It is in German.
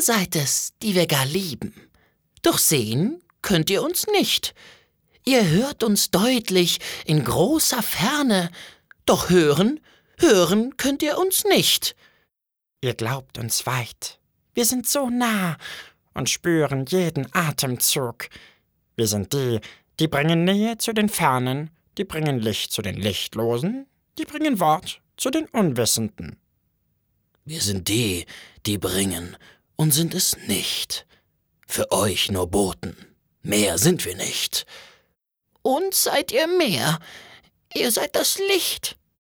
Ihr seid es, die wir gar lieben. Doch sehen könnt ihr uns nicht. Ihr hört uns deutlich in großer Ferne, doch hören könnt ihr uns nicht. Ihr glaubt uns weit. Wir sind so nah und spüren jeden Atemzug. Wir sind die bringen Nähe zu den Fernen, die bringen Licht zu den Lichtlosen, die bringen Wort zu den Unwissenden. Wir sind die bringen und sind es nicht. Für euch nur Boten, mehr sind wir nicht. Uns seid ihr mehr, ihr seid das Licht.